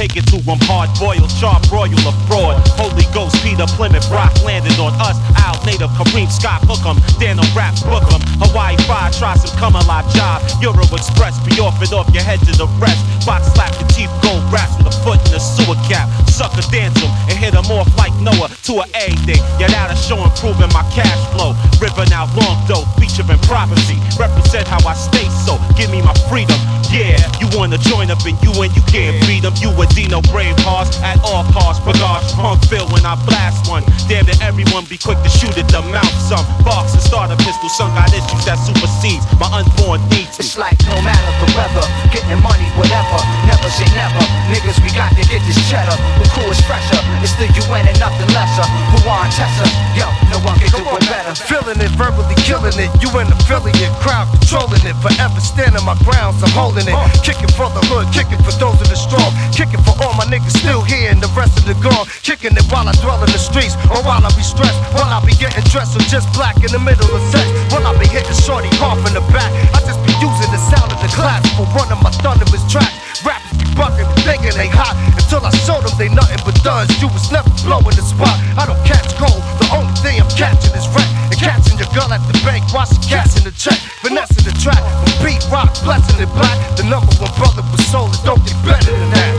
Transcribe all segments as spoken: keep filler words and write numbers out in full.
Take it to them hard boiled, sharp royal of fraud. Holy Ghost, Peter Plymouth Rock landed on us. Al native, Kareem Scott hook 'em. Dano raps book 'em. Hawaii five, try some come alive job. Euro Express, be off it off your head to the rest. Box slap your teeth, gold raps with a foot in the sewer cap. Sucker dance 'em and hit 'em off like Noah to a A thing. Get out of show improving my cash flow. River now long dough, featuring prophecy. Represent how I stay, so give me my freedom. Yeah, you wanna join up and you and you can't beat 'em. You a Dino brave hearts at all costs. Bagage punk feel when I blast one. Damn that everyone be quick to shoot at the mouth. Some box and start a pistol. Some got issues that supersedes my unborn needs. It's like no matter the weather, getting money, whatever. Never say never. Niggas, we got to get this cheddar. The crew is fresher. It's the U N and nothing lesser. Who on Tessa? Yo, no one can do it better. Feeling it, verbally killing it. You an affiliate, crowd controlling it. Forever standing my grounds, I'm holding it. Kicking for the hood, kicking for those of the strong. Kicking for all my niggas still here and the rest of the gone. Kicking it while I dwell in the streets, or while I be stressed. While I be getting dressed, or just black in the middle of sex. While I be hitting shorty half in the back. I just be using the sound of the class for one of my thunderous tracks. Rappers be bucking, thinking they hot. Until I show them they nothing but duns. You was never blowing the spot. I don't catch gold, the only thing I'm catching is wreck. And catching your girl at the bank while she cashing the check. Finessing the track, from beat rock, blessing it black. The number one brother with soul, it don't get better than that.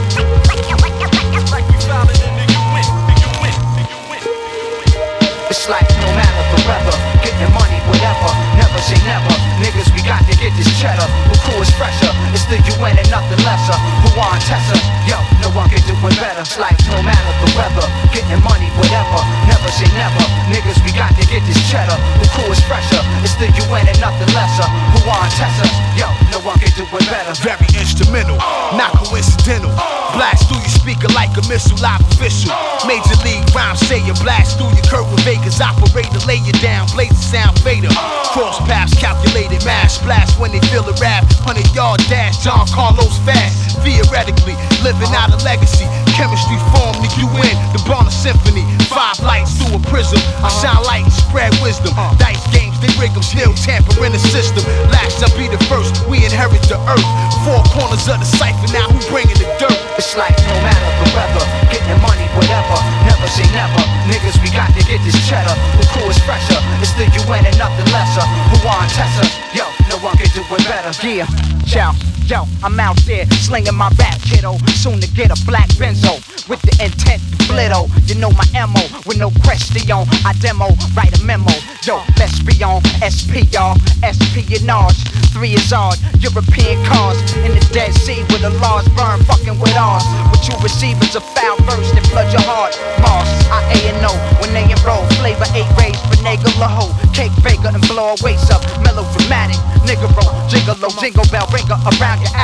Like we found it in the U N, the U N, the U N. It's like no matter the weather, getting money, whatever. Never say never. Niggas, we got to get this cheddar. The crew is fresher. It's the U N and nothing lesser. Who on Tessa? Yo, no one can do it better. It's like no matter the weather, getting money, whatever. Never say never. Niggas, we got to get this cheddar. The crew is fresher. It's the U N and nothing lesser. Who on Tessa? Yo, no one can do it better. Very instrumental, not coincidental. Blast through your speaker like a missile, live official. Major league rhyme sayer, blast through your curve with Vegas operator. Lay you down, blaze the sound fader. Cross paths, calculated mass splash when they feel the rap. Hundred yard dash, John Carlos fast. Theoretically, living out a legacy. Chemistry form the U N, the Bonner Symphony. Five lights through a prism. I shine light and spread wisdom. Dice games, they rig them, still tampering the system. Last I'll be the first, we inherit the earth. Four corners of the cipher, now who bringing the dirt? It's like no matter the weather, getting money, whatever. Never say never. Niggas, we got to get this cheddar. The crew is fresher. It's the U N and nothing lesser. Who on Tessa? Yo, no one can do it better. Yeah, ciao. Yo, I'm out there slinging my rap, kiddo. Soon to get a black benzo with the intent to blitto. You know my M O with no question. I demo, write a memo. Yo, let's be on S P, y'all. Espionage, three is odd. European cars in the Dead Sea with a large burn, fucking with ours. What you receive is a foul verse that flood your heart. Mars, I A and O when they enroll. Flavor eight rays for nigga Laho. Cake baker and blow our waist up. Melodramatic, nigga roll, gigolo, jingle bell ringer around your